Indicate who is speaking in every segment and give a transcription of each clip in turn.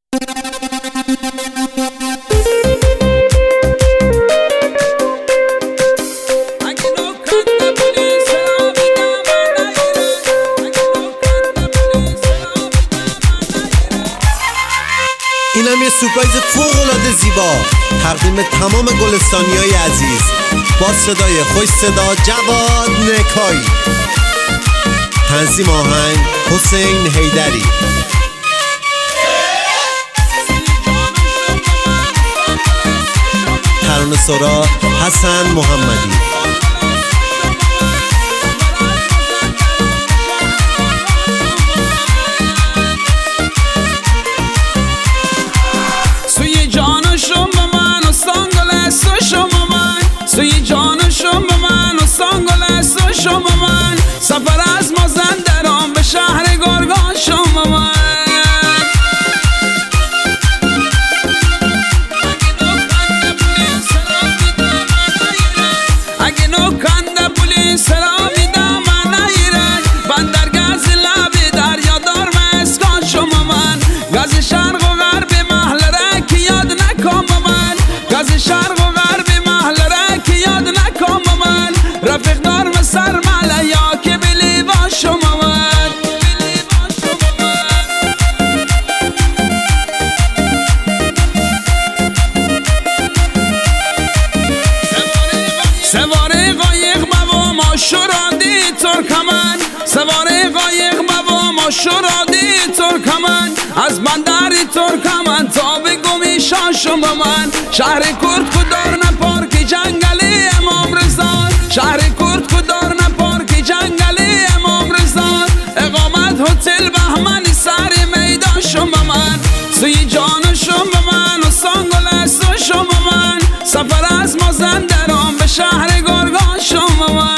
Speaker 1: اینم یه سورپرایز فوق‌العاده زیبا تقدیم تمام گلستانیای عزیز با صدای خوش صدا جواد نکایی. تنظیم آهنگ حسین حیدری. ترانه سرا حسن محمدی.
Speaker 2: سوی جانشون به من و سانگل سوشون به من، سوی جانشون به من و سانگل سوشون به من، سفر از مازندران به شهر گرگانشون به من. اگه نکنده پلیس را میدم من نگیرن، بندر گز لبی دریا دار مسکان شما من، گز شرق و غرب محل را که یاد نکن با من، گز شرق و غرب محل را که یاد نکن با من، رفیق دار مسر مله یا که بلی با شما من. سواره قایق بابا ما شرادی ترکمن، سواره قایق بابا ما شرادی ترکمن، از بندری ترکمن تا به گمی شاشم با من، شهر کرد کدار نپارک جنگلی امام رضا، شهر کرد کدار نپارک جنگلی امام رضا، اقامت هتل بهمنی سر میدان شم با من، سوی جانشم با من و سانگل سوشم با من، سفر از مازندران به شهر گرگانشون با من.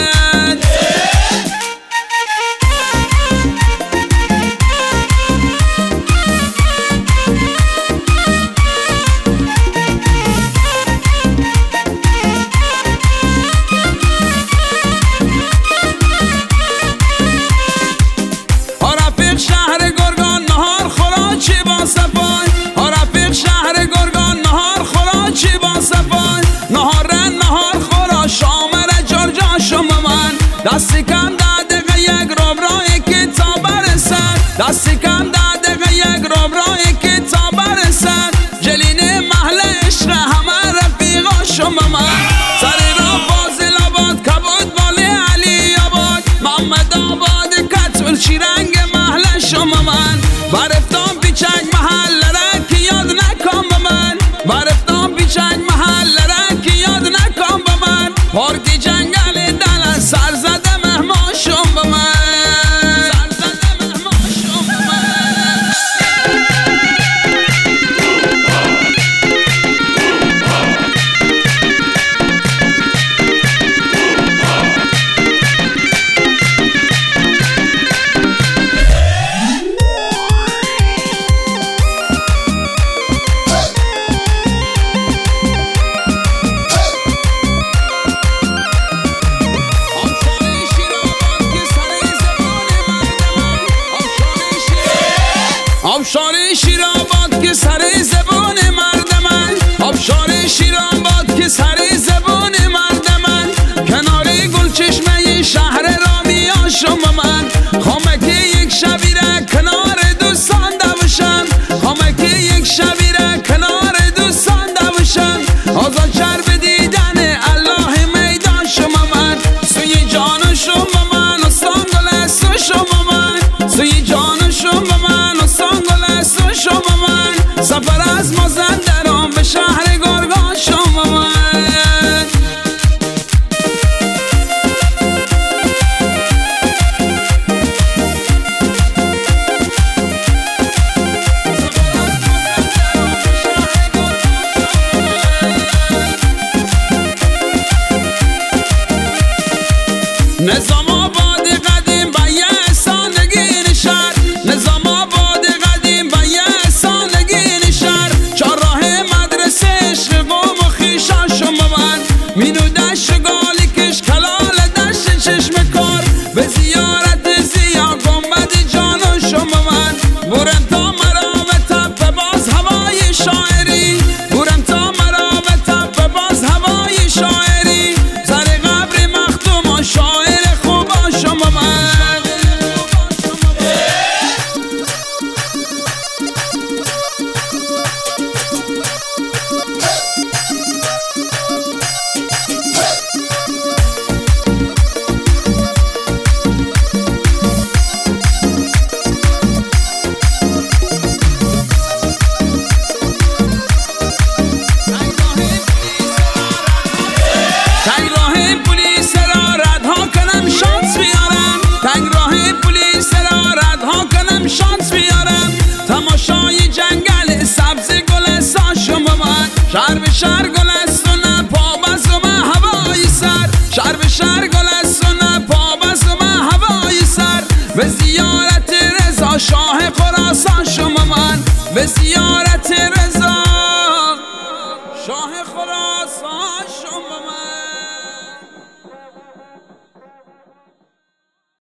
Speaker 2: رفیق شهر گرگان نهار خوراچی با صفای، رفیق شهر گرگان نهار خوراچی با صفای، نهار خورا شامر جرجان شما من، دستی کم دقیقه یک روبرای که تا برسد، دستی کم دقیقه یک روبرای که تا برسد، جلین محل عشق همه رفیقا شما من، طریقا فاضل آباد کبود بالی علی آباد، محمد آباد کتول چیرنگ محل شما من، برفتان پیچک محل را که یاد نکن با من، برفتان پیچک محل را که یاد نکن با من، پارک جنگل دل سرزده مهمان شم با من، سرزده مهمان شم با من. آبشار شیرآباد که سر زبان مرد من، آبشار شیرآباد که سر زبان مرد من، کنار گلچشمه شهر رامیان شما من، خامکی یک شبی را کنار دوستان دوشم، خامکی یک شبی را کنار دوستان دوشم، آزاد چرب دیدن الله میدان شما من، سوی جان شما من و سانگل شما من، سوی جان شما من و سانگل شما من، سفر از مازندران به شهر گرگانشون شهر به شهر گلستونه پا بست و من هوای سر شهر به شهر گلستونه پا بست و من هوای سر به زیارت رضا شاه خراسان شما من به زیارت